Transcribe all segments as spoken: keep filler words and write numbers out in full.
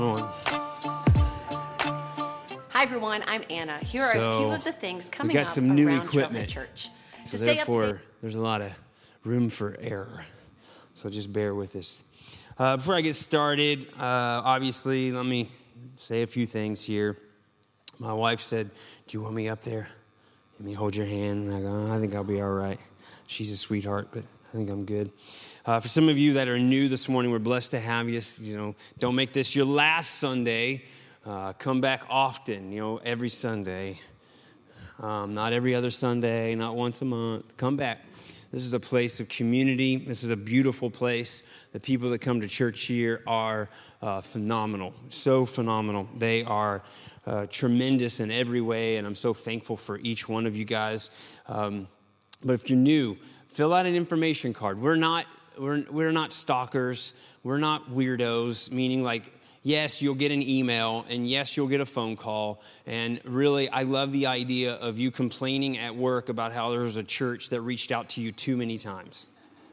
Hi everyone, I'm Anna. Here are So, a few of the things coming we got up some new around equipment. Trailhead Church. So To stay up to therefore, date, there's a lot of room for error. So just bear with us. Uh, before I get started, uh, obviously, let me say a few things here. My wife said, "Do you want me up there? Let me hold your hand." And I go, "I think I'll be all right." She's a sweetheart, but I think I'm good. Uh, for some of you that are new this morning, we're blessed to have you. You know, don't make this your last Sunday. Uh, come back often, you know, every Sunday. Um, not every other Sunday, not once a month. Come back. This is a place of community. This is a beautiful place. The people that come to church here are uh, phenomenal, so phenomenal. They are uh, tremendous in every way, and I'm so thankful for each one of you guys. Um, but if you're new, fill out an information card. We're not we're we're not stalkers. We're not weirdos. Meaning, like, yes, you'll get an email, and yes, you'll get a phone call. And really, I love the idea of you complaining at work about how there was a church that reached out to you too many times.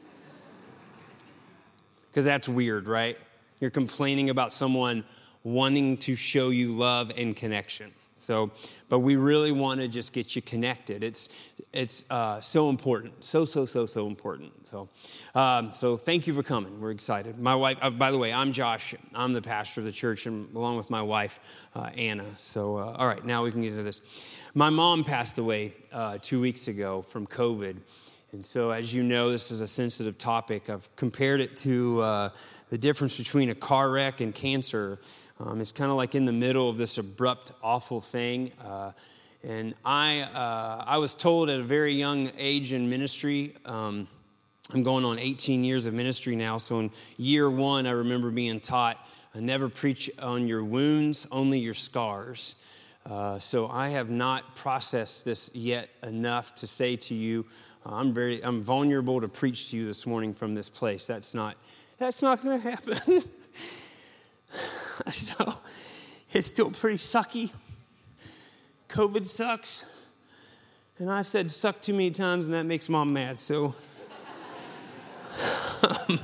Because that's weird, right? You're complaining about someone wanting to show you love and connection. So, but we really want to just get you connected. It's it's uh, so important, so so so so important. So, um, so thank you for coming. We're excited. My wife, uh, by the way, I'm Josh. I'm the pastor of the church, and along with my wife, uh, Anna. So, uh, all right, now we can get to this. My mom passed away uh, two weeks ago from COVID, and so as you know, this is a sensitive topic. I've compared it to uh, the difference between a car wreck and cancer. Um, it's kind of like in the middle of this abrupt, awful thing. Uh, and I uh, I was told at a very young age in ministry, um, I'm going on eighteen years of ministry now, so in year one, I remember being taught, never preach on your wounds, only your scars. Uh, so I have not processed this yet enough to say to you, uh, I'm very I'm vulnerable to preach to you this morning from this place. That's not, that's not going to happen. So, it's still pretty sucky. COVID sucks. And I said suck too many times, and that makes Mom mad. So, um,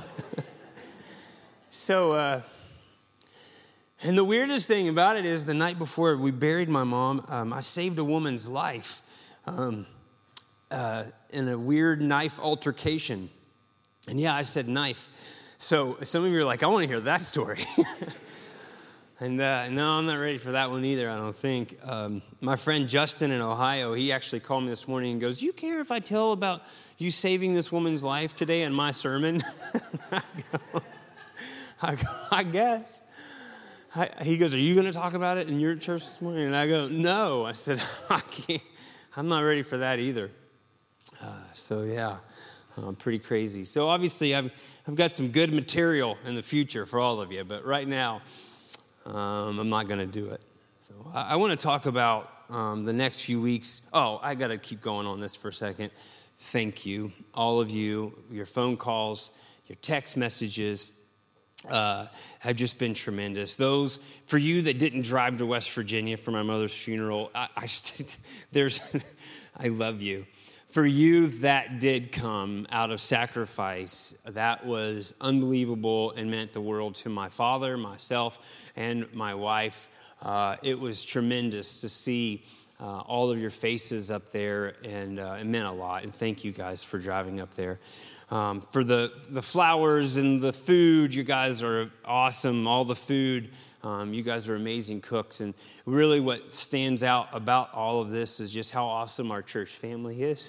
so, uh, and the weirdest thing about it is the night before we buried my mom, um, I saved a woman's life um, uh, in a weird knife altercation. And yeah, I said knife. So some of you are like, I want to hear that story. And uh, no, I'm not ready for that one either, I don't think. Um, my friend Justin in Ohio, he actually called me this morning and goes, "You care if I tell about you saving this woman's life today in my sermon?" I, go, I go, I guess. I, he goes, "Are you going to talk about it in your church this morning?" And I go, "No." I said, I can't, I'm not ready for that either. Uh, so yeah, uh, pretty crazy. So obviously I've, I've got some good material in the future for all of you, but right now, Um, I'm not going to do it. So I, I want to talk about um, the next few weeks. Oh, I got to keep going on this for a second. Thank you, all of you. Your phone calls, your text messages uh, have just been tremendous. Those, for you that didn't drive to West Virginia for my mother's funeral, I, I there's, I love you. For you that did come out of sacrifice, that was unbelievable and meant the world to my father, myself, and my wife. Uh, it was tremendous to see uh, all of your faces up there, and uh, it meant a lot. And thank you guys for driving up there. Um, for the, the flowers and the food, you guys are awesome. All the food. Um, you guys are amazing cooks, and really what stands out about all of this is just how awesome our church family is.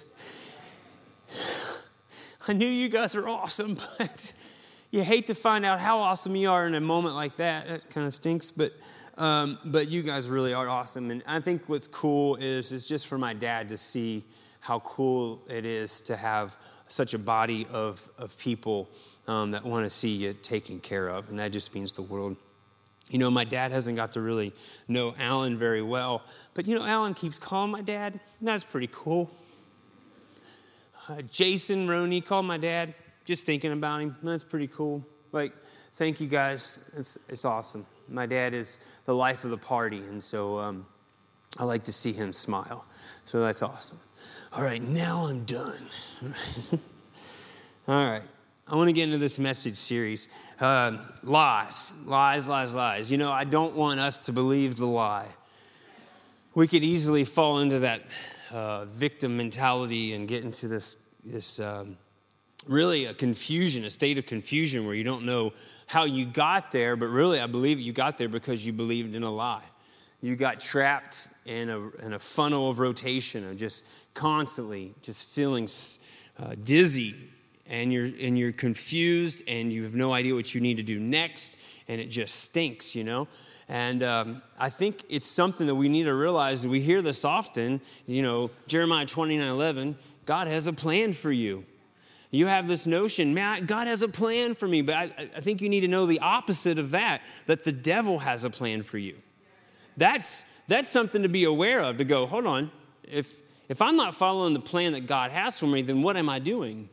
I knew you guys are awesome, but you hate to find out how awesome you are in a moment like that. That kind of stinks, but um, but you guys really are awesome. And I think what's cool is, is just for my dad to see how cool it is to have such a body of, of people um, that want to see you taken care of, and that just means the world. You know, my dad hasn't got to really know Alan very well, but, you know, Alan keeps calling my dad, and that's pretty cool. Uh, Jason Roney called my dad, just thinking about him, and that's pretty cool. Like, thank you guys. It's, it's awesome. My dad is the life of the party, and so um, I like to see him smile. So that's awesome. All right, now I'm done. All right. I want to get into this message series. Uh, lies, lies, lies, lies. You know, I don't want us to believe the lie. We could easily fall into that uh, victim mentality and get into this, this um, really a confusion, a state of confusion where you don't know how you got there, but really I believe you got there because you believed in a lie. You got trapped in a, in a funnel of rotation of just constantly just feeling uh, dizzy, and you're and you're confused, and you have no idea what you need to do next, and it just stinks, you know. And um, I think it's something that we need to realize. That we hear this often, you know, Jeremiah twenty-nine eleven, God has a plan for you. You have this notion, man, God has a plan for me, but I, I think you need to know the opposite of that, that the devil has a plan for you. That's that's something to be aware of, to go, hold on, if if I'm not following the plan that God has for me, then what am I doing?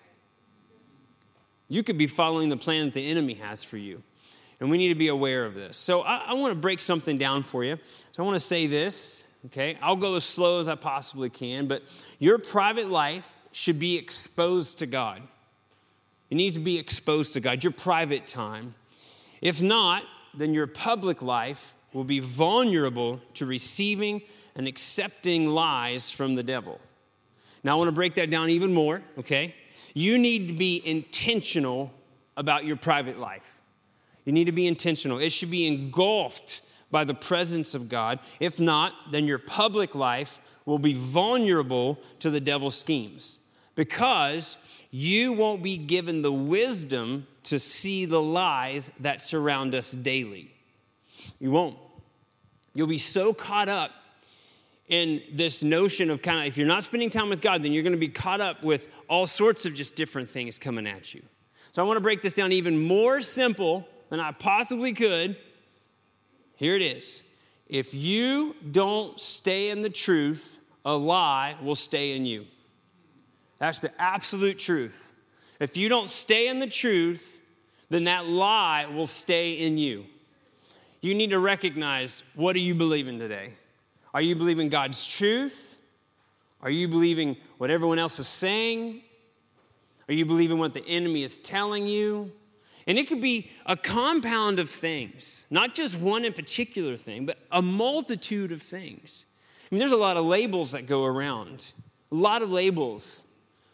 You could be following the plan that the enemy has for you. And we need to be aware of this. So I, I want to break something down for you. So I want to say this, okay? I'll go as slow as I possibly can, but your private life should be exposed to God. It needs to be exposed to God, your private time. If not, then your public life will be vulnerable to receiving and accepting lies from the devil. Now I want to break that down even more, okay? You need to be intentional about your private life. You need to be intentional. It should be engulfed by the presence of God. If not, then your public life will be vulnerable to the devil's schemes because you won't be given the wisdom to see the lies that surround us daily. You won't. You'll be so caught up in this notion of kind of, if you're not spending time with God, then you're going to be caught up with all sorts of just different things coming at you. So I want to break this down even more simple than I possibly could. Here it is. If you don't stay in the truth, a lie will stay in you. That's the absolute truth. If you don't stay in the truth, then that lie will stay in you. You need to recognize, what are you believing today? Are you believing God's truth? Are you believing what everyone else is saying? Are you believing what the enemy is telling you? And it could be a compound of things, not just one in particular thing, but a multitude of things. I mean, there's a lot of labels that go around, a lot of labels.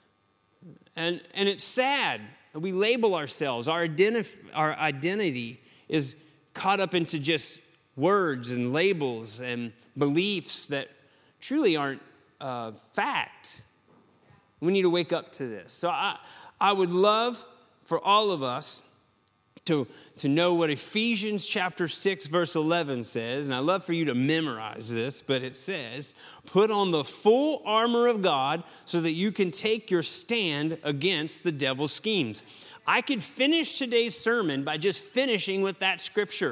And, and it's sad that we label ourselves. Our, identif- our identity is caught up into just words and labels and beliefs that truly aren't uh, fact. We need to wake up to this. So I, I would love for all of us to, to know what Ephesians chapter six, verse eleven says. And I'd love for you to memorize this, but it says, put on the full armor of God so that you can take your stand against the devil's schemes. I could finish today's sermon by just finishing with that scripture.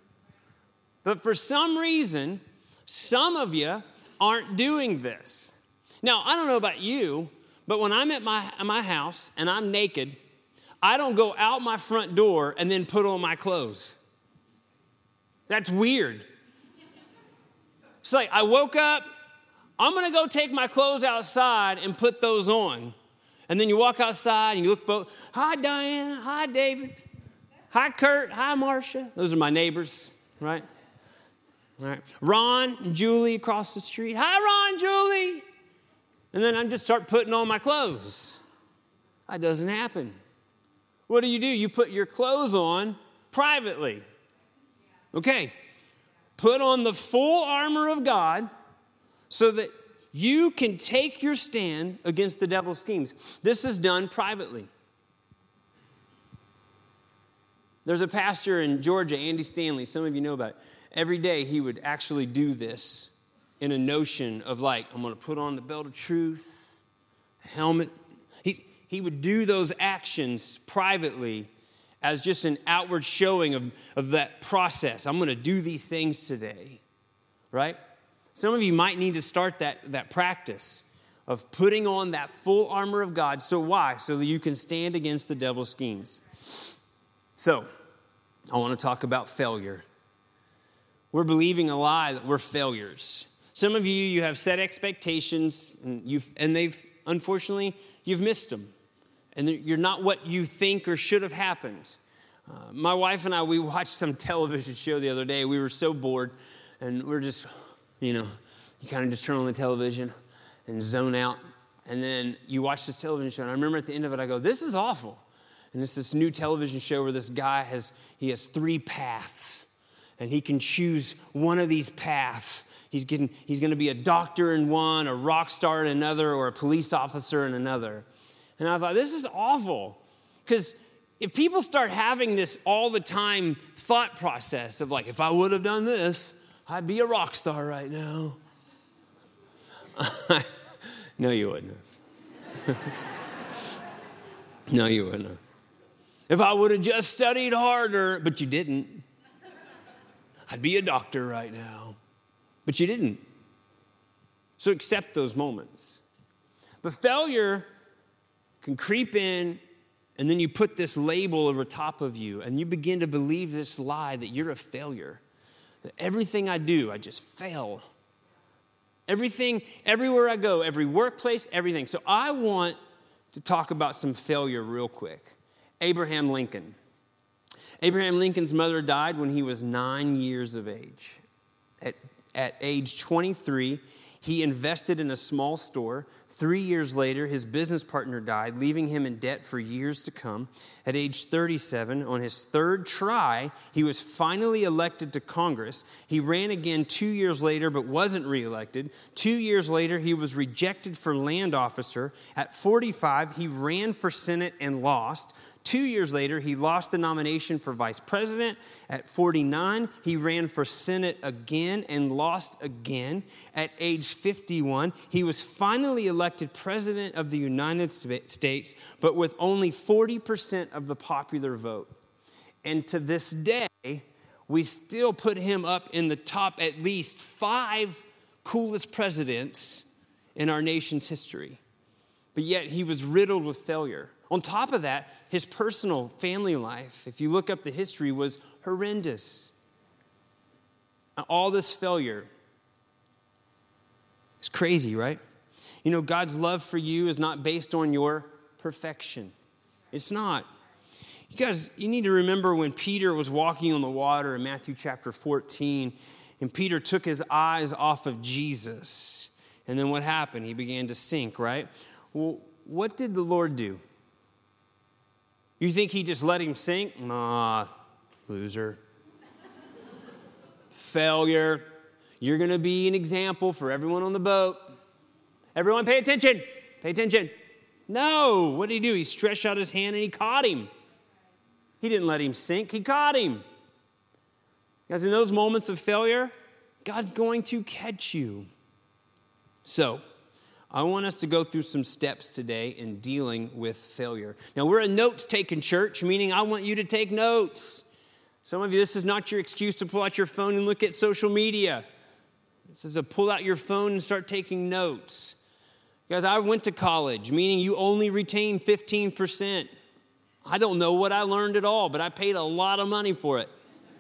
But for some reason, some of you aren't doing this. Now, I don't know about you, but when I'm at my, at my house and I'm naked, I don't go out my front door and then put on my clothes. That's weird. It's like I woke up, I'm going to go take my clothes outside and put those on. And then you walk outside and you look both, hi, Diana, hi, David, hi, Kurt, hi, Marcia. Those are my neighbors, right? All right. Ron and Julie across the street. Hi, Ron, Julie. And then I just start putting on my clothes. That doesn't happen. What do you do? You put your clothes on privately. Okay. Put on the full armor of God so that you can take your stand against the devil's schemes. This is done privately. There's a pastor in Georgia, Andy Stanley. Some of you know about it. Every day he would actually do this in a notion of like, I'm going to put on the belt of truth, the helmet. He, he would do those actions privately as just an outward showing of, of that process. I'm going to do these things today, right? Some of you might need to start that, that practice of putting on that full armor of God. So why? So that you can stand against the devil's schemes. So I want to talk about failure. We're believing a lie that we're failures. Some of you, you have set expectations, and you've and they've unfortunately you've missed them. and you're not what you think or should have happened. Uh, my wife and I, we watched some television show the other day. We were so bored, and we we're just, you know, you kind of just turn on the television and zone out, and then you watch this television show, and I remember at the end of it, I go, this is awful. And it's this new television show where this guy has, he has three paths, and he can choose one of these paths. He's getting, he's going to be a doctor in one, a rock star in another, or a police officer in another. And I thought, this is awful. Because if people start having this all the time thought process of like, if I would have done this, I'd be a rock star right now. No, you wouldn't have. No, you wouldn't have. If I would have just studied harder, but you didn't, I'd be a doctor right now. But you didn't. So accept those moments. But failure can creep in, and then you put this label over top of you, and you begin to believe this lie that you're a failure. That everything I do, I just fail. Everything, everywhere I go, every workplace, everything. So I want to talk about some failure real quick. Abraham Lincoln. Abraham Lincoln's mother died when he was nine years of age. At, at age twenty-three, he invested in a small store. Three years later, his business partner died, leaving him in debt for years to come. At age thirty-seven, on his third try, he was finally elected to Congress. He ran again two years later, but wasn't reelected. Two years later, he was rejected for land officer. At forty-five, he ran for Senate and lost. Two years later, he lost the nomination for vice president. At forty-nine, he ran for Senate again and lost again. At age fifty-one, he was finally elected president of the United States, but with only forty percent of the popular vote. And to this day, we still put him up in the top at least five coolest presidents in our nation's history. But yet he was riddled with failure. On top of that, his personal family life, if you look up the history, was horrendous. All this failure. It's crazy, right? You know, God's love for you is not based on your perfection. It's not. You guys, you need to remember when Peter was walking on the water in Matthew chapter fourteen, and Peter took his eyes off of Jesus. And then what happened? He began to sink, right? Well, what did the Lord do? You think he just let him sink? Nah, loser. Failure. You're going to be an example for everyone on the boat. Everyone pay attention. Pay attention. No. What did he do? He stretched out his hand and he caught him. He didn't let him sink. He caught him. Because in those moments of failure, God's going to catch you. So, I want us to go through some steps today in dealing with failure. Now, we're a notes-taking church, meaning I want you to take notes. Some of you, this is not your excuse to pull out your phone and look at social media. This is a pull out your phone and start taking notes. Guys, I went to college, meaning you only retain fifteen percent. I don't know what I learned at all, but I paid a lot of money for it.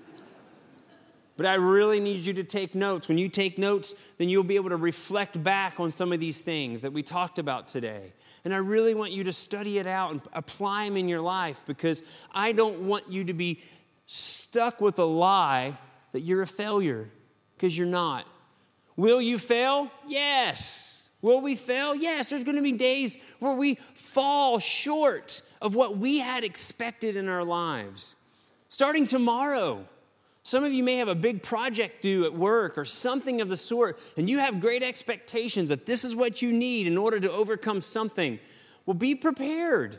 But I really need you to take notes. When you take notes, then you'll be able to reflect back on some of these things that we talked about today. And I really want you to study it out and apply them in your life, because I don't want you to be stuck with a lie that you're a failure, because you're not. Will you fail? Yes. Will we fail? Yes. There's going to be days where we fall short of what we had expected in our lives. Starting tomorrow, some of you may have a big project due at work or something of the sort, and you have great expectations that this is what you need in order to overcome something. Well, be prepared.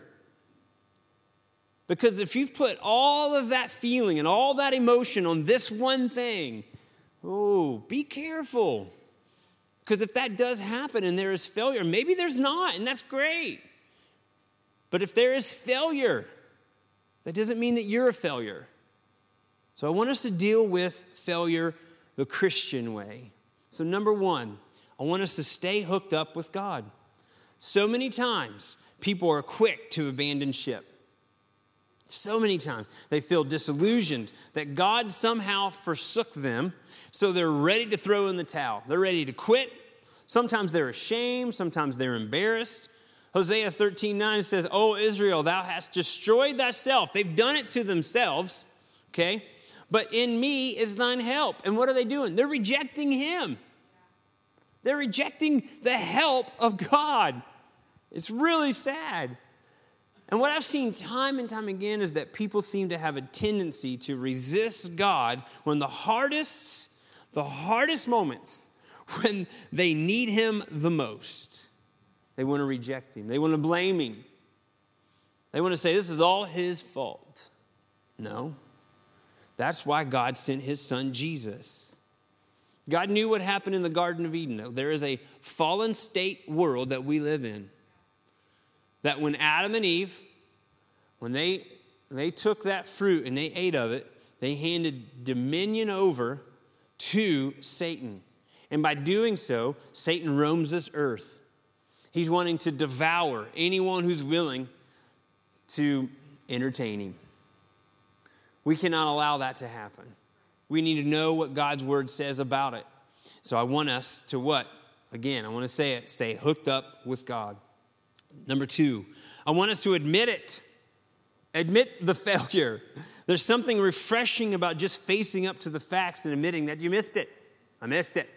Because if you've put all of that feeling and all that emotion on this one thing, oh, be careful. Because if that does happen and there is failure, maybe there's not, and that's great. But if there is failure, that doesn't mean that you're a failure. So I want us to deal with failure the Christian way. So number one, I want us to stay hooked up with God. So many times, people are quick to abandon ship. So many times, they feel disillusioned that God somehow forsook them, so they're ready to throw in the towel. They're ready to quit. Sometimes they're ashamed. Sometimes they're embarrassed. Hosea thirteen nine says, "O Israel, thou hast destroyed thyself." They've done it to themselves, okay? "But in me is thine help." And what are they doing? They're rejecting him. They're rejecting the help of God. It's really sad. And what I've seen time and time again is that people seem to have a tendency to resist God when the hardest, the hardest moments, when they need him the most, they want to reject him. They want to blame him. They want to say, this is all his fault. No. That's why God sent his son, Jesus. God knew what happened in the Garden of Eden. There is a fallen state world that we live in. That when Adam and Eve, when they, they took that fruit and they ate of it, they handed dominion over to Satan. And by doing so, Satan roams this earth. He's wanting to devour anyone who's willing to entertain him. We cannot allow that to happen. We need to know what God's word says about it. So I want us to what? Again, I want to say it, stay hooked up with God. Number two, I want us to admit it. Admit the failure. There's something refreshing about just facing up to the facts and admitting that you missed it. I missed it.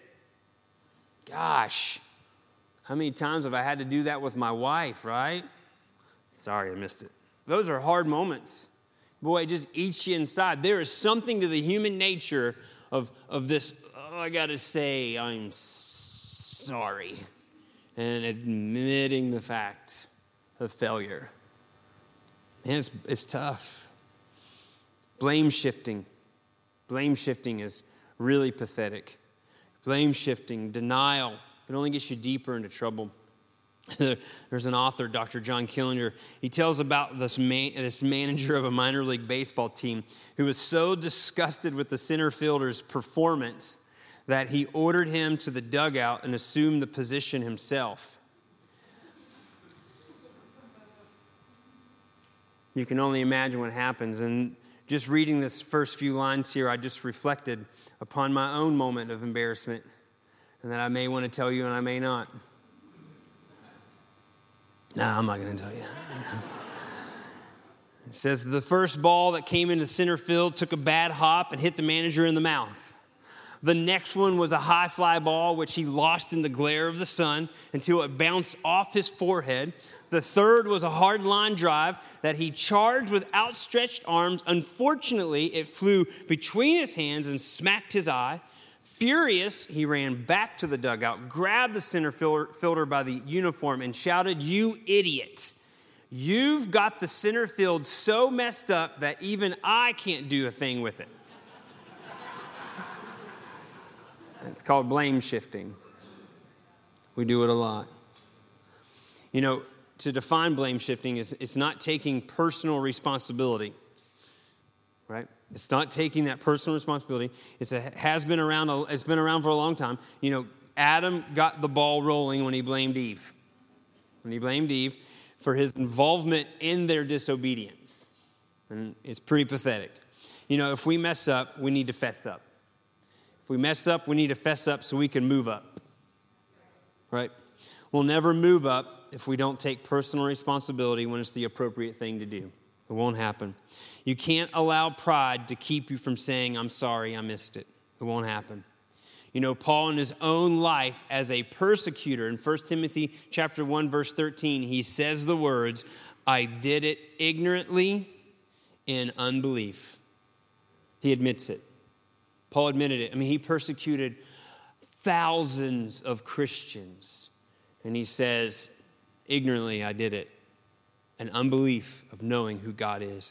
Gosh, how many times have I had to do that with my wife, right? Sorry, I missed it. Those are hard moments. Boy, it just eats you inside. There is something to the human nature of, of this, oh, I got to say, I'm sorry. And admitting the fact of failure. Man, it's, it's tough. Blame shifting. Blame shifting is really pathetic. Blame shifting, denial, it only gets you deeper into trouble. There's an author, Doctor John Killinger. He tells about this man, this manager of a minor league baseball team who was so disgusted with the center fielder's performance that he ordered him to the dugout and assumed the position himself. You can only imagine what happens. And just reading this first few lines here, I just reflected upon my own moment of embarrassment, and that I may want to tell you and I may not. No, I'm not going to tell you. It says the first ball that came into center field took a bad hop and hit the manager in the mouth. The next one was a high fly ball, which he lost in the glare of the sun until it bounced off his forehead. The third was a hard line drive that he charged with outstretched arms. Unfortunately, it flew between his hands and smacked his eye. Furious, he ran back to the dugout, grabbed the center fielder by the uniform, and shouted, "You idiot! You've got the center field so messed up that even I can't do a thing with it." It's called blame shifting. We do it a lot. You know, to define blame shifting is it's not taking personal responsibility, right? It's not taking that personal responsibility. It's a, has been around. It's been around for a long time. You know, Adam got the ball rolling when he blamed Eve. When he blamed Eve for his involvement in their disobedience, and it's pretty pathetic. You know, if we mess up, we need to fess up. If we mess up, we need to fess up so we can move up, right? We'll never move up if we don't take personal responsibility when it's the appropriate thing to do. It won't happen. You can't allow pride to keep you from saying, "I'm sorry, I missed it." It won't happen. You know, Paul in his own life as a persecutor, in First Timothy chapter one, verse thirteen, he says the words, "I did it ignorantly in unbelief." He admits it. Paul admitted it. I mean, he persecuted thousands of Christians. And he says, ignorantly, I did it. An unbelief of knowing who God is.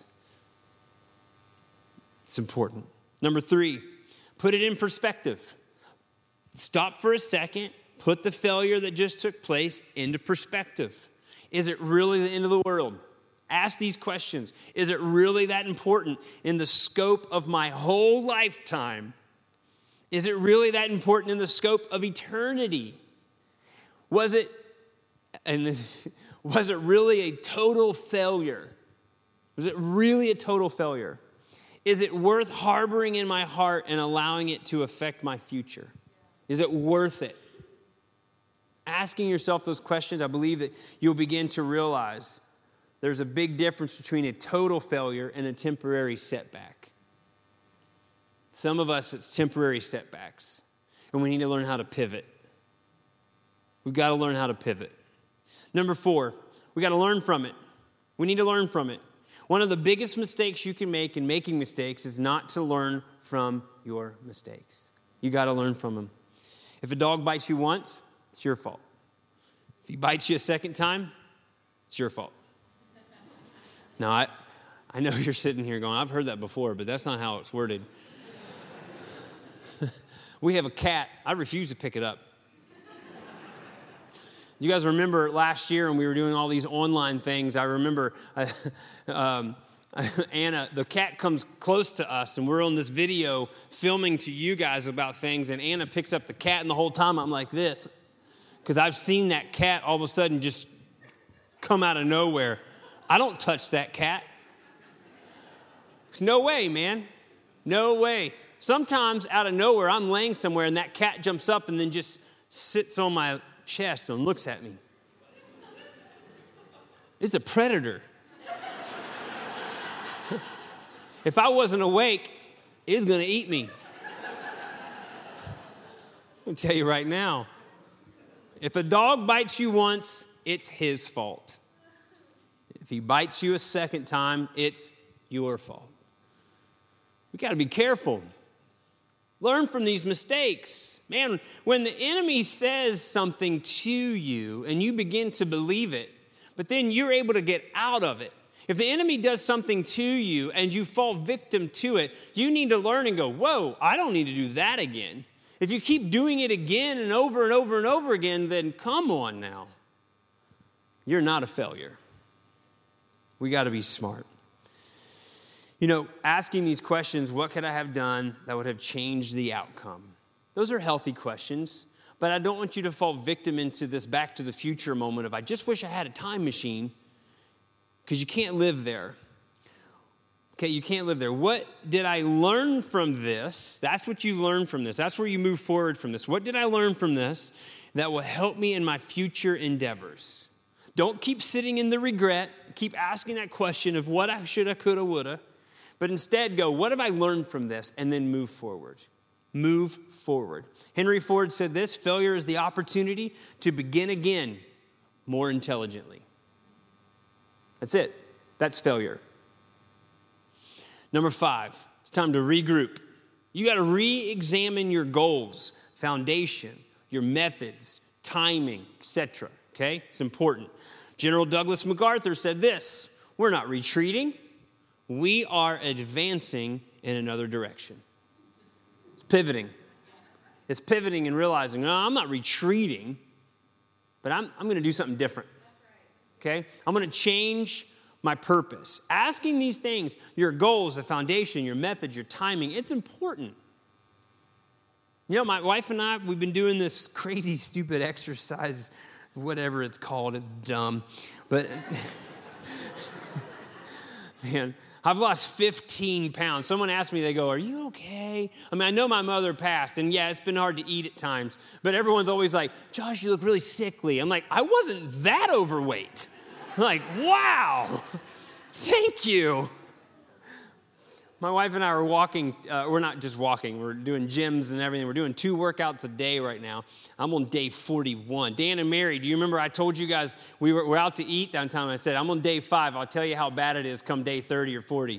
It's important. Number three, put it in perspective. Stop for a second. Put the failure that just took place into perspective. Is it really the end of the world? Ask these questions. Is it really that important in the scope of my whole lifetime? Is it really that important in the scope of eternity? Was it, and was it really a total failure? Was it really a total failure? Is it worth harboring in my heart and allowing it to affect my future? Is it worth it? asking yourself those questions, I believe that you'll begin to realize there's a big difference between a total failure and a temporary setback. Some of us, it's temporary setbacks, and we need to learn how to pivot. We've got to learn how to pivot. Number four, we got to learn from it. We need to learn from it. One of the biggest mistakes you can make in making mistakes is not to learn from your mistakes. You got to learn from them. If a dog bites you once, it's your fault. If he bites you a second time, it's your fault. Now, I, I know you're sitting here going, I've heard that before, but that's not how it's worded. We have a cat. I refuse to pick it up. You guys remember last year when we were doing all these online things, I remember uh, um, Anna, the cat comes close to us, and we're on this video filming to you guys about things, and Anna picks up the cat, and the whole time I'm like this, because I've seen that cat all of a sudden just come out of nowhere. I don't touch that cat. There's no way, man. No way. Sometimes out of nowhere, I'm laying somewhere, and that cat jumps up and then just sits on my chest and looks at me. It's a predator. If I wasn't awake, it's going to eat me. I'm going to tell you right now, if a dog bites you once, it's his fault. If he bites you a second time, it's your fault. We got to be careful. Learn from these mistakes. Man, when the enemy says something to you and you begin to believe it, but then you're able to get out of it. If the enemy does something to you and you fall victim to it, you need to learn and go, whoa, I don't need to do that again. If you keep doing it again and over and over and over again, then come on now. You're not a failure. We got to be smart. You know, asking these questions, what could I have done that would have changed the outcome? Those are healthy questions, but I don't want you to fall victim into this back to the future moment of, I just wish I had a time machine, because you can't live there. Okay, you can't live there. What did I learn from this? That's what you learn from this. That's where you move forward from this. What did I learn from this that will help me in my future endeavors? Don't keep sitting in the regret. Keep asking that question of what I shoulda, coulda, woulda. But instead go, what have I learned from this? And then move forward. Move forward. Henry Ford said this, failure is the opportunity to begin again more intelligently. That's it. That's failure. Number five, it's time to regroup. You got to re-examine your goals, foundation, your methods, timing, et cetera. Okay? It's important. General Douglas MacArthur said this, we're not retreating. We are advancing in another direction. It's pivoting. It's pivoting and realizing, no, I'm not retreating, but I'm, I'm going to do something different. Okay? I'm going to change my purpose. Asking these things, your goals, the foundation, your methods, your timing, it's important. You know, my wife and I, we've been doing this crazy, stupid exercise, whatever it's called. It's dumb. But, man, I've lost fifteen pounds. Someone asked me, they go, are you okay? I mean, I know my mother passed, and yeah, it's been hard to eat at times, but everyone's always like, Josh, you look really sickly. I'm like, I wasn't that overweight. I'm like, wow, thank you. My wife and I are walking, uh, we're not just walking, we're doing gyms and everything. We're doing two workouts a day right now. I'm on day forty-one. Dan and Mary, do you remember I told you guys we were, we're out to eat that time? I said, I'm on day five. I'll tell you how bad it is come day thirty or forty.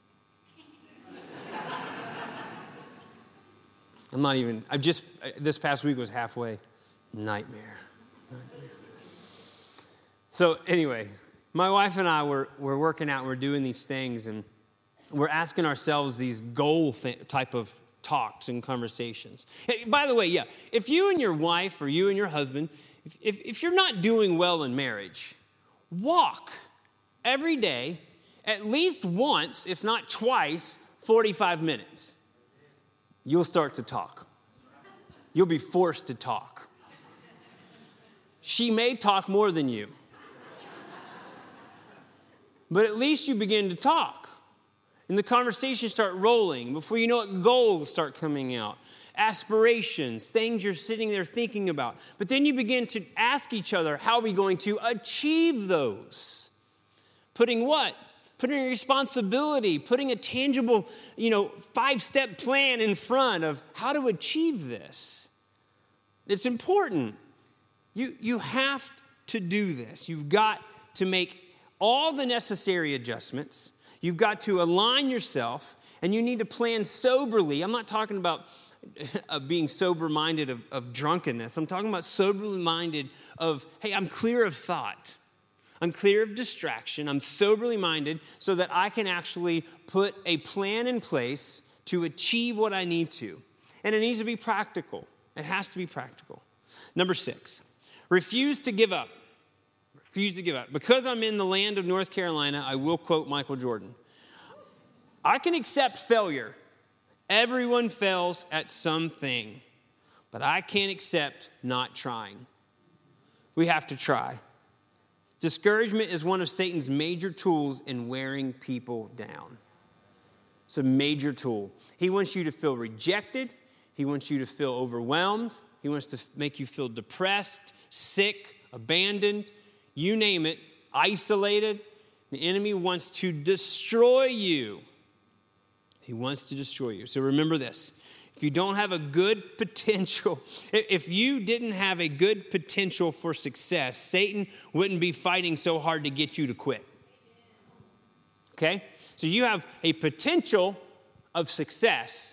I'm not even, I just, this past week was halfway. Nightmare. Nightmare. So anyway, my wife and I were, were working out and we're doing these things, and we're asking ourselves these goal th- type of talks and conversations. Hey, by the way, yeah, if you and your wife or you and your husband, if, if, if you're not doing well in marriage, walk every day, at least once, if not twice, forty-five minutes. You'll start to talk. You'll be forced to talk. She may talk more than you, but at least you begin to talk. And the conversations start rolling. Before you know it, goals start coming out. Aspirations, things you're sitting there thinking about. But then you begin to ask each other, how are we going to achieve those? Putting what? Putting a responsibility, putting a tangible, you know, five-step plan in front of how to achieve this. It's important. You, you have to do this. You've got to make all the necessary adjustments. You've got to align yourself, and you need to plan soberly. I'm not talking about of being sober-minded of, of drunkenness. I'm talking about soberly-minded of, hey, I'm clear of thought. I'm clear of distraction. I'm soberly minded so that I can actually put a plan in place to achieve what I need to. And it needs to be practical. It has to be practical. Number six, refuse to give up. Refuse to give up. Because I'm in the land of North Carolina, I will quote Michael Jordan. I can accept failure. Everyone fails at something, but I can't accept not trying. We have to try. Discouragement is one of Satan's major tools in wearing people down. It's a major tool. He wants you to feel rejected. He wants you to feel overwhelmed. He wants to make you feel depressed, sick, abandoned, you name it, isolated. The enemy wants to destroy you. He wants to destroy you. So remember this. If you don't have a good potential, if you didn't have a good potential for success, Satan wouldn't be fighting so hard to get you to quit. Okay? So you have a potential of success.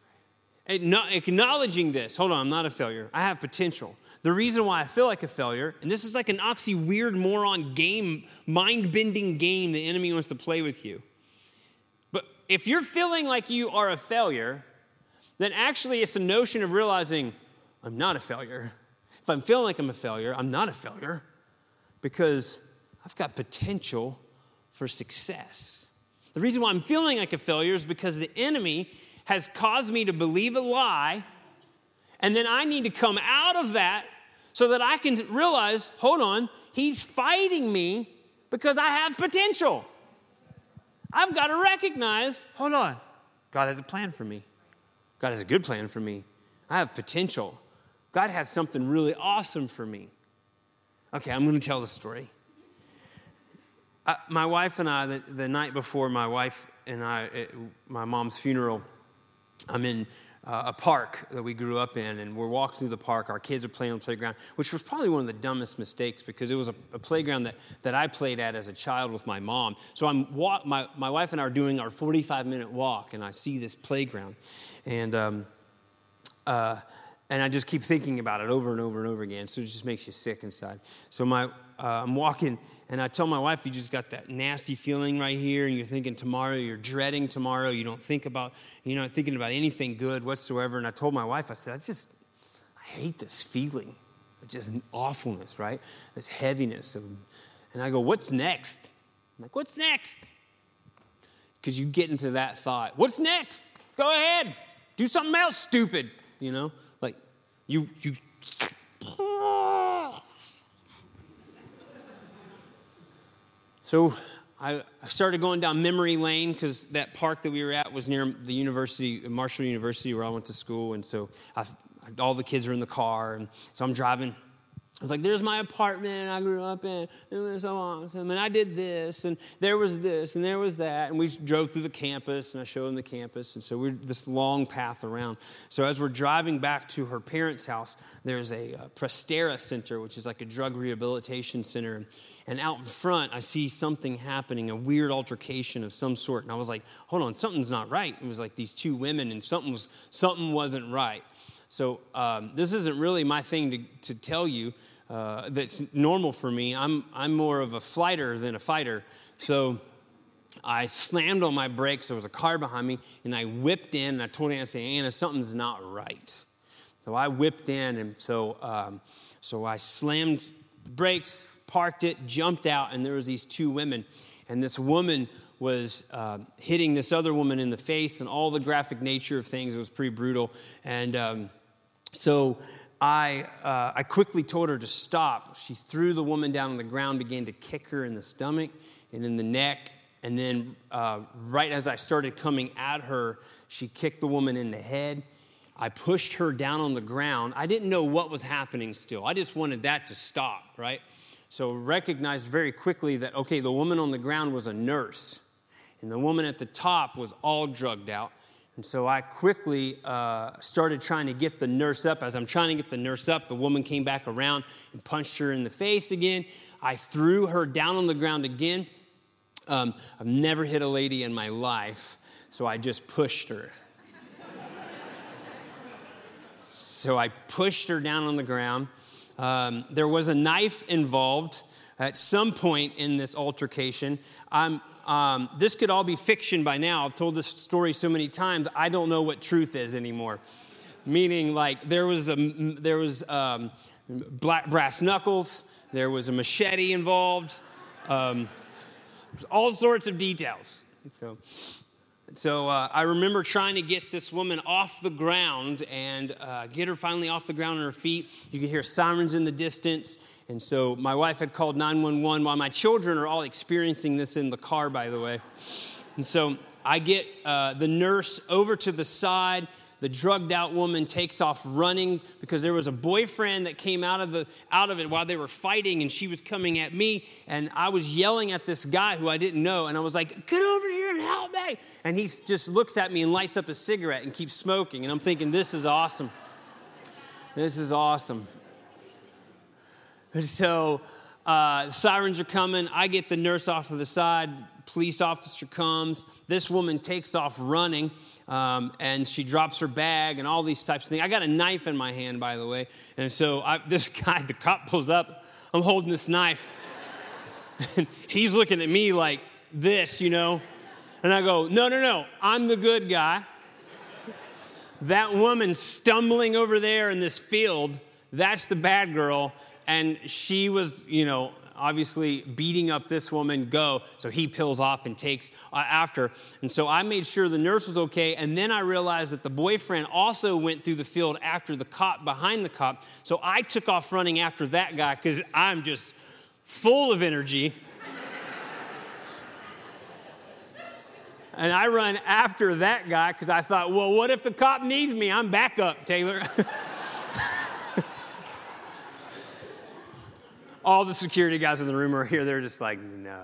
Acknowledging this. Hold on, I'm not a failure. I have potential. The reason why I feel like a failure, and this is like an oxy weird moron game, mind-bending game the enemy wants to play with you. But if you're feeling like you are a failure, then actually it's a notion of realizing I'm not a failure. If I'm feeling like I'm a failure, I'm not a failure because I've got potential for success. The reason why I'm feeling like a failure is because the enemy has caused me to believe a lie, and then I need to come out of that so that I can realize, hold on, he's fighting me because I have potential. I've got to recognize, hold on, God has a plan for me. God has a good plan for me. I have potential. God has something really awesome for me. Okay, I'm going to tell the story. Uh, my wife and I, the, the night before my wife and I, it, my mom's funeral, I'm in uh, a park that we grew up in, and we're walking through the park. Our kids are playing on the playground, which was probably one of the dumbest mistakes because it was a, a playground that, that I played at as a child with my mom. So I'm walk, my, my wife and I are doing our forty-five minute walk, and I see this playground. And um, uh, and I just keep thinking about it over and over and over again. So it just makes you sick inside. So my uh, I'm walking, and I tell my wife, you just got that nasty feeling right here, and you're thinking tomorrow, you're dreading tomorrow. You don't think about, you're not thinking about anything good whatsoever. And I told my wife, I said, I just, I hate this feeling. It's just awfulness, right? This heaviness. Of, and I go, what's next? I'm like, what's next? Because you get into that thought. What's next? Go ahead. Do something else stupid, you know? Like, you, you. So I, I started going down memory lane because that park that we were at was near the university, Marshall University, where I went to school. And so I, all the kids were in the car. And so I'm driving. I was like, there's my apartment I grew up in. It was so awesome. And I did this. And there was this. And there was that. And we drove through the campus. And I showed them the campus. And so we're this long path around. So as we're driving back to her parents' house, there's a uh, Prestera Center, which is like a drug rehabilitation center. And out in front, I see something happening, a weird altercation of some sort. And I was like, hold on, something's not right. It was like these two women, and something was something wasn't right. So um, this isn't really my thing to, to tell you. Uh, that's normal for me. I'm I'm more of a flighter than a fighter. So I slammed on my brakes. There was a car behind me, and I whipped in, and I told Anna, I said, Anna, something's not right. So I whipped in, and so um, so I slammed the brakes, parked it, jumped out, and there was these two women. And this woman was uh, hitting this other woman in the face, and all the graphic nature of things. It was pretty brutal. And um, so I uh, I quickly told her to stop. She threw the woman down on the ground, began to kick her in the stomach and in the neck, And then uh, right as I started coming at her, she kicked the woman in the head. I pushed her down on the ground. I didn't know what was happening still. I just wanted that to stop, right? So recognized very quickly that, okay, the woman on the ground was a nurse, and the woman at the top was all drugged out. And so I quickly uh, started trying to get the nurse up. As I'm trying to get the nurse up, the woman came back around and punched her in the face again. I threw her down on the ground again. Um, I've never hit a lady in my life, so I just pushed her. So I pushed her down on the ground. Um, there was a knife involved at some point in this altercation. I'm, um, this could all be fiction by now. I've told this story so many times, I don't know what truth is anymore. Meaning, like, there was a, there was um, black brass knuckles, there was a machete involved, um, all sorts of details. So, so uh, I remember trying to get this woman off the ground and uh, get her finally off the ground on her feet. You could hear sirens in the distance. And so my wife had called nine one one while my children are all experiencing this in the car, by the way. And so I get uh, the nurse over to the side. The drugged out woman takes off running because there was a boyfriend that came out of the out of it while they were fighting, and she was coming at me, and I was yelling at this guy who I didn't know, and I was like, "Get over here and help me!" And he just looks at me and lights up a cigarette and keeps smoking, and I'm thinking, "This is awesome. This is awesome." And so uh, sirens are coming. I get the nurse off to the side. Police officer comes. This woman takes off running. Um, and she drops her bag and all these types of things. I got a knife in my hand, by the way. And so I, this guy, the cop pulls up. I'm holding this knife. And he's looking at me like this, you know. And I go, no, no, no. I'm the good guy. That woman stumbling over there in this field, that's the bad girl. And she was, you know, obviously beating up this woman, go. So he peels off and takes uh, after. And so I made sure the nurse was okay. And then I realized that the boyfriend also went through the field after the cop, behind the cop. So I took off running after that guy because I'm just full of energy. And I run after that guy because I thought, well, what if the cop needs me? I'm back up, Taylor. All the security guys in the room are here. They're just like, no.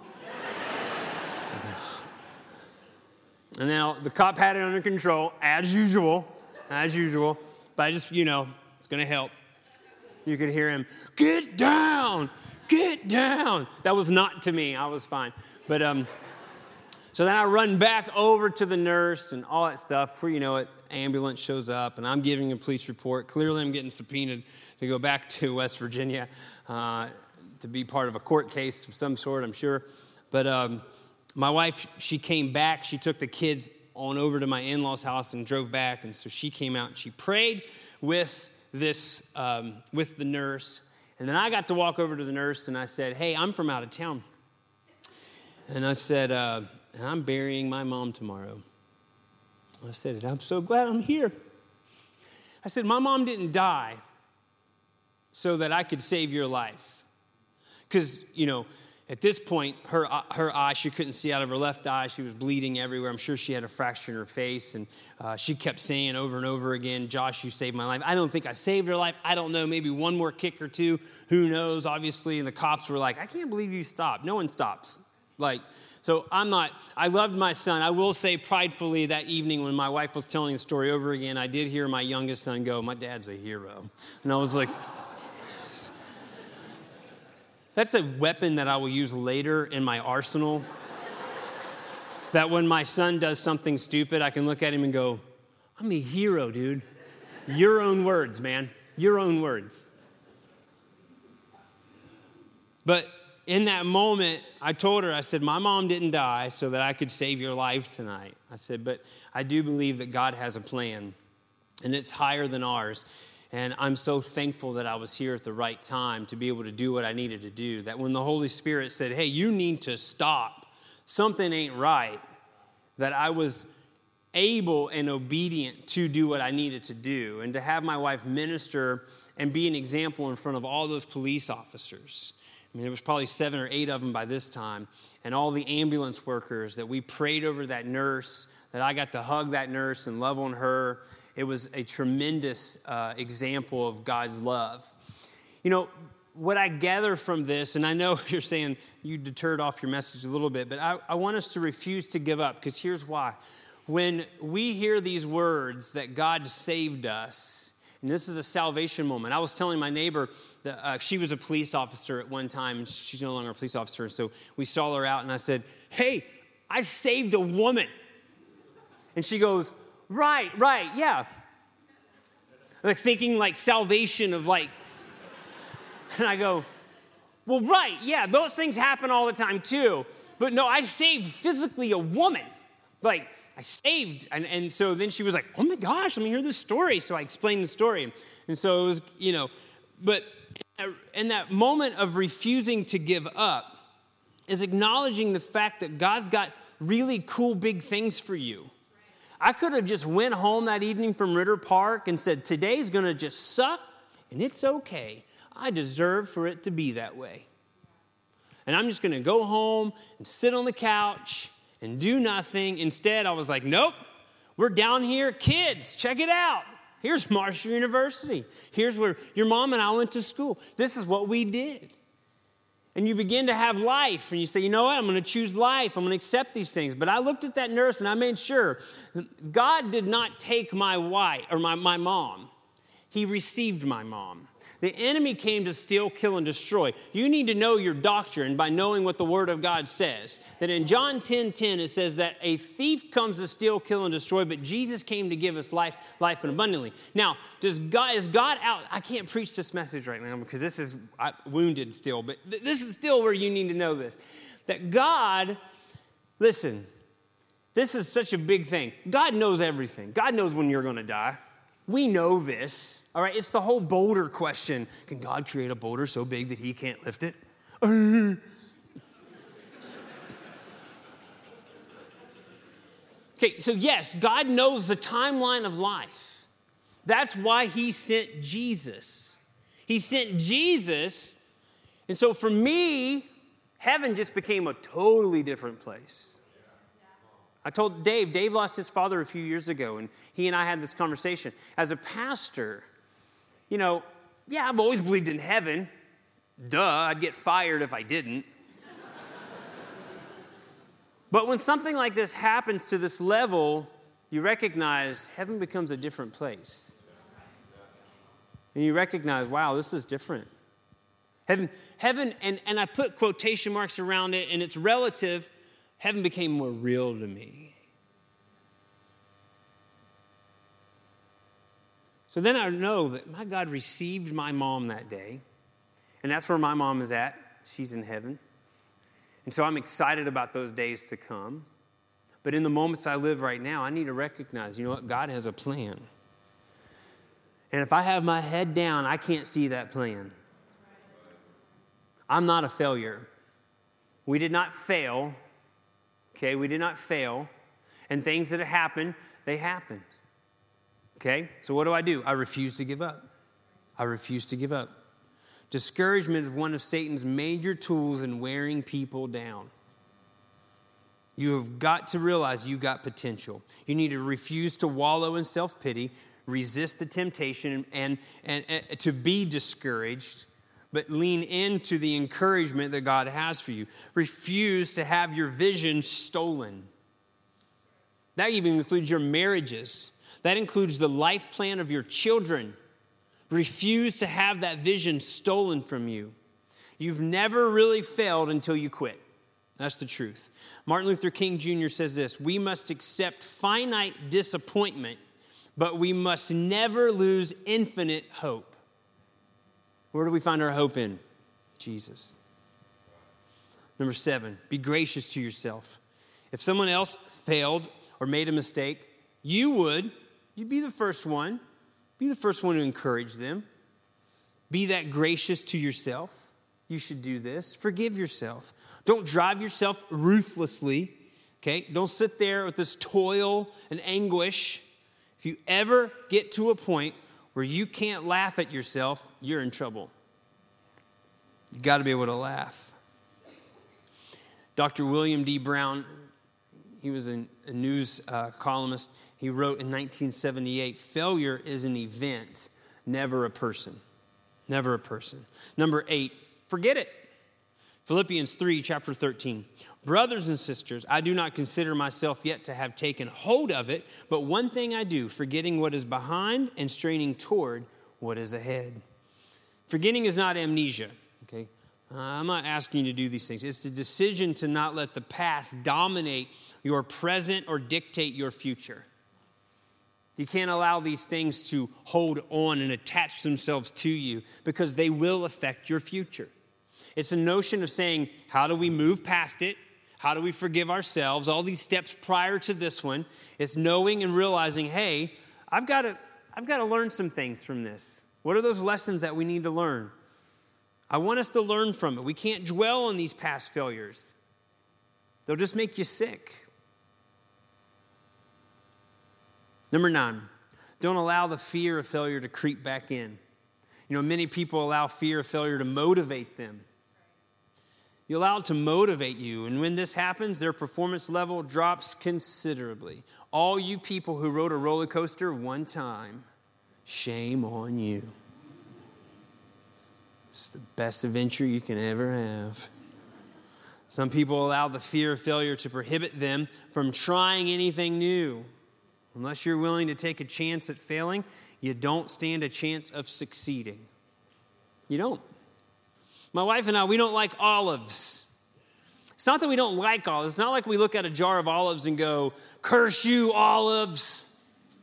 And now the cop had it under control, as usual, as usual. But I just, you know, it's going to help. You could hear him, get down, get down. That was not to me. I was fine. But um, so then I run back over to the nurse and all that stuff. Before you know it, ambulance shows up, and I'm giving a police report. Clearly, I'm getting subpoenaed to go back to West Virginia uh, to be part of a court case of some sort, I'm sure. But um, my wife, she came back. She took the kids on over to my in-laws' house and drove back. And so she came out and she prayed with this, um, with the nurse. And then I got to walk over to the nurse and I said, hey, I'm from out of town. And I said, uh, I'm burying my mom tomorrow. I said, I'm so glad I'm here. I said, my mom didn't die so that I could save your life. Because, you know, at this point, her her eye, she couldn't see out of her left eye. She was bleeding everywhere. I'm sure she had a fracture in her face. And uh, she kept saying over and over again, Josh, you saved my life. I don't think I saved her life. I don't know, maybe one more kick or two. Who knows, obviously. And the cops were like, I can't believe you stopped. No one stops. Like, so I'm not, I loved my son. I will say pridefully that evening when my wife was telling the story over again, I did hear my youngest son go, my dad's a hero. And I was like, yes. That's a weapon that I will use later in my arsenal. That when my son does something stupid, I can look at him and go, I'm a hero, dude. Your own words, man. Your own words. But in that moment, I told her, I said, my mom didn't die so that I could save your life tonight. I said, but I do believe that God has a plan, and it's higher than ours. And I'm so thankful that I was here at the right time to be able to do what I needed to do. That when the Holy Spirit said, hey, you need to stop. Something ain't right. That I was able and obedient to do what I needed to do. And to have my wife minister and be an example in front of all those police officers. I mean, there was probably seven or eight of them by this time. And all the ambulance workers that we prayed over that nurse, that I got to hug that nurse and love on her. It was a tremendous uh, example of God's love. You know, what I gather from this, and I know you're saying you deterred off your message a little bit, but I, I want us to refuse to give up, because here's why. When we hear these words that God saved us, and this is a salvation moment. I was telling my neighbor that uh, she was a police officer at one time, and she's no longer a police officer, so we saw her out, and I said, hey, I saved a woman. And she goes, right, right, yeah. Like thinking like salvation of like, and I go, well, right, yeah, those things happen all the time too. But no, I saved physically a woman. Like, I saved. And, and so then she was like, oh my gosh, let me hear this story. So I explained the story. And so it was, you know, but in that moment of refusing to give up is acknowledging the fact that God's got really cool big things for you. I could have just went home that evening from Ritter Park and said, today's going to just suck, and it's okay. I deserve for it to be that way. And I'm just going to go home and sit on the couch and do nothing. Instead, I was like, nope, we're down here. Kids, check it out. Here's Marshall University. Here's where your mom and I went to school. This is what we did. And you begin to have life, and you say, you know what, I'm going to choose life. I'm going to accept these things. But I looked at that nurse, and I made sure God did not take my wife or my, my mom. He received my mom. The enemy came to steal, kill, and destroy. You need to know your doctrine by knowing what the Word of God says. That in John ten ten, it says that a thief comes to steal, kill, and destroy, but Jesus came to give us life, life abundantly. Now, does God, is God out? I can't preach this message right now because this is I, wounded still, but th- this is still where you need to know this. That God, listen, this is such a big thing. God knows everything. God knows when you're going to die. We know this, all right? It's the whole boulder question. Can God create a boulder so big that he can't lift it? Okay, so yes, God knows the timeline of life. That's why he sent Jesus. He sent Jesus, and so for me, heaven just became a totally different place. I told Dave, Dave lost his father a few years ago, and he and I had this conversation. As a pastor, you know, yeah, I've always believed in heaven. Duh, I'd get fired if I didn't. But when something like this happens to this level, you recognize heaven becomes a different place. And you recognize, wow, this is different. Heaven, heaven, and, and I put quotation marks around it, and it's relative. Heaven became more real to me. So then I know that my God received my mom that day. And that's where my mom is at. She's in heaven. And so I'm excited about those days to come. But in the moments I live right now, I need to recognize, you know what? God has a plan. And if I have my head down, I can't see that plan. I'm not a failure. We did not fail. Okay, we did not fail, and things that have happened, they happened. Okay, so what do I do? I refuse to give up. I refuse to give up. Discouragement is one of Satan's major tools in wearing people down. You have got to realize you've got potential. You need to refuse to wallow in self-pity, resist the temptation, and, and, and to be discouraged, but lean into the encouragement that God has for you. Refuse to have your vision stolen. That even includes your marriages. That includes the life plan of your children. Refuse to have that vision stolen from you. You've never really failed until you quit. That's the truth. Martin Luther King Junior says this: we must accept finite disappointment, but we must never lose infinite hope. Where do we find our hope in? Jesus. Number seven, be gracious to yourself. If someone else failed or made a mistake, you would. You'd be the first one. Be the first one to encourage them. Be that gracious to yourself. You should do this. Forgive yourself. Don't drive yourself ruthlessly. Okay? Don't sit there with this toil and anguish. If you ever get to a point where you can't laugh at yourself, you're in trouble. You got to be able to laugh. Doctor William D. Brown, he was a, a news uh, columnist. He wrote in nineteen seventy-eight, failure is an event, never a person. Never a person. Number eight, forget it. Philippians three, chapter thirteen. Brothers and sisters, I do not consider myself yet to have taken hold of it, but one thing I do, forgetting what is behind and straining toward what is ahead. Forgetting is not amnesia, okay? Uh, I'm not asking you to do these things. It's the decision to not let the past dominate your present or dictate your future. You can't allow these things to hold on and attach themselves to you because they will affect your future. It's a notion of saying, how do we move past it? How do we forgive ourselves? All these steps prior to this one. It's knowing and realizing, hey, I've got to, I've got to learn some things from this. What are those lessons that we need to learn? I want us to learn from it. We can't dwell on these past failures. They'll just make you sick. Number nine, don't allow the fear of failure to creep back in. You know, many people allow fear of failure to motivate them. You allow it to motivate you, and when this happens, their performance level drops considerably. All you people who rode a roller coaster one time, shame on you. It's the best adventure you can ever have. Some people allow the fear of failure to prohibit them from trying anything new. Unless you're willing to take a chance at failing, you don't stand a chance of succeeding. You don't. My wife and I, we don't like olives. It's not that we don't like olives. It's not like we look at a jar of olives and go, curse you, olives.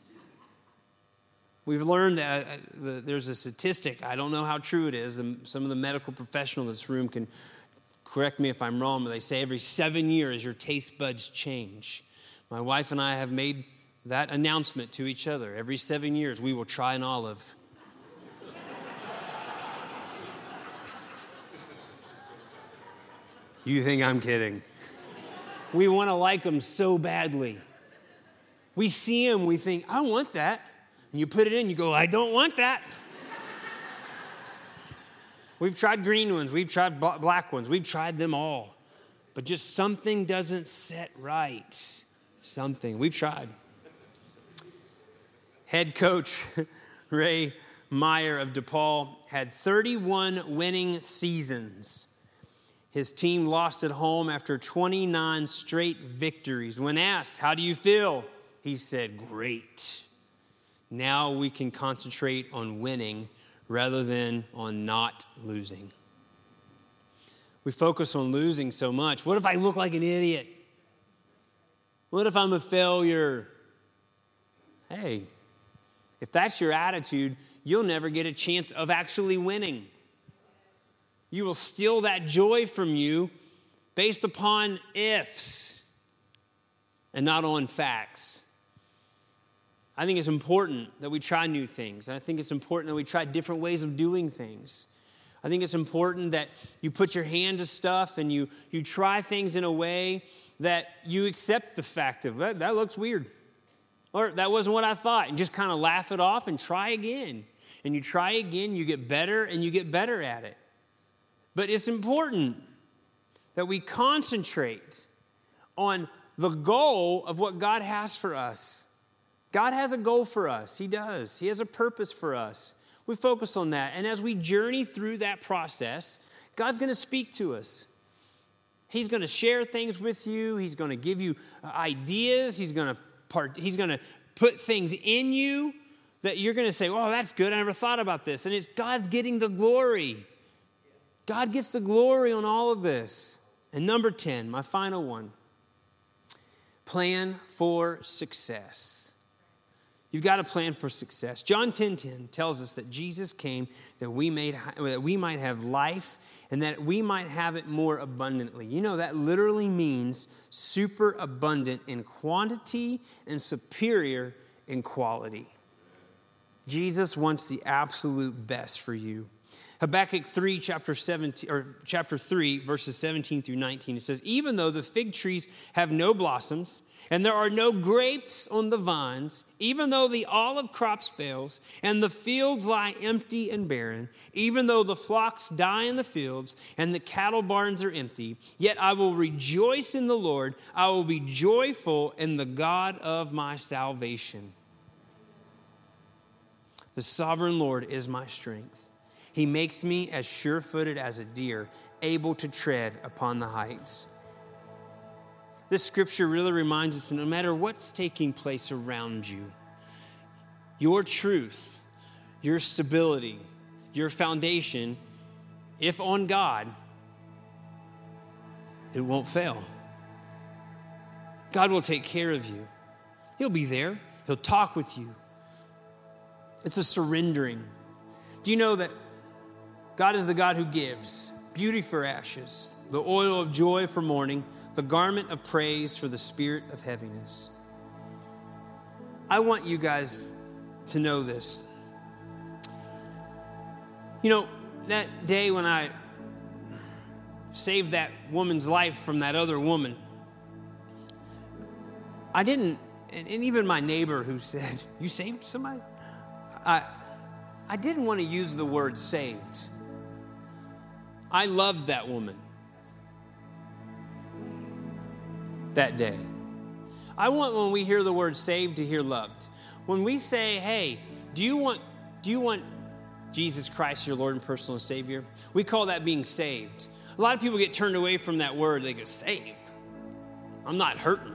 We've learned that uh, the, there's a statistic. I don't know how true it is. The, some of the medical professionals in this room can correct me if I'm wrong, but they say every seven years your taste buds change. My wife and I have made that announcement to each other. Every seven years, we will try an olive. You think I'm kidding? We want to like them so badly. We see them, we think, I want that. And you put it in, you go, I don't want that. We've tried green ones, we've tried black ones, we've tried them all. But just something doesn't set right. Something. We've tried. Head coach Ray Meyer of DePaul had thirty-one winning seasons. His team lost at home after twenty-nine straight victories. When asked, how do you feel? He said, great. Now we can concentrate on winning rather than on not losing. We focus on losing so much. What if I look like an idiot? What if I'm a failure? Hey, if that's your attitude, you'll never get a chance of actually winning. You will steal that joy from you based upon ifs and not on facts. I think it's important that we try new things. I think it's important that we try different ways of doing things. I think it's important that you put your hand to stuff and you, you try things in a way that you accept the fact of, that, that looks weird. Or that wasn't what I thought. And just kind of laugh it off and try again. And you try again, you get better and you get better at it. But it's important that we concentrate on the goal of what God has for us. God has a goal for us. He does. He has a purpose for us. We focus on that. And as we journey through that process, God's going to speak to us. He's going to share things with you. He's going to give you ideas. He's going to part, he's going to put things in you that you're going to say, oh, that's good. I never thought about this. And it's God's getting the glory. God gets the glory on all of this. And number ten, my final one, plan for success. You've got to plan for success. John ten ten tells us that Jesus came that we, made, that we might have life and that we might have it more abundantly. You know, that literally means super abundant in quantity and superior in quality. Jesus wants the absolute best for you. Habakkuk three, chapter seventeen, or chapter three, verses seventeen through nineteen, it says, even though the fig trees have no blossoms and there are no grapes on the vines, even though the olive crops fails, and the fields lie empty and barren, even though the flocks die in the fields, and the cattle barns are empty, yet I will rejoice in the Lord. I will be joyful in the God of my salvation. The sovereign Lord is my strength. He makes me as sure-footed as a deer, able to tread upon the heights. This scripture really reminds us that no matter what's taking place around you, your truth, your stability, your foundation, if on God, it won't fail. God will take care of you. He'll be there. He'll talk with you. It's a surrendering. Do you know that God is the God who gives beauty for ashes, the oil of joy for mourning, the garment of praise for the spirit of heaviness? I want you guys to know this. You know, that day when I saved that woman's life from that other woman, I didn't, and even my neighbor who said, "You saved somebody?" I, I didn't want to use the word saved. I loved that woman that day. I want when we hear the word saved to hear loved. When we say, hey, do you want, do you want Jesus Christ, your Lord and personal Savior? We call that being saved. A lot of people get turned away from that word. They go, save. I'm not hurting.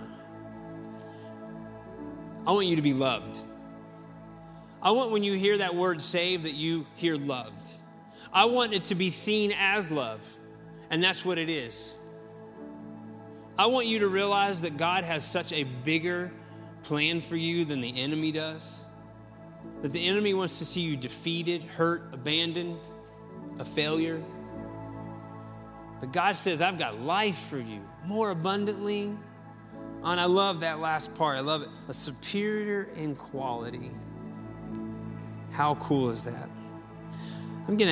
I want you to be loved. I want when you hear that word saved that you hear loved. I want it to be seen as love, and that's what it is. I want you to realize that God has such a bigger plan for you than the enemy does. That the enemy wants to see you defeated, hurt, abandoned, a failure. But God says, I've got life for you more abundantly. And I love that last part. I love it. A superior in quality. How cool is that?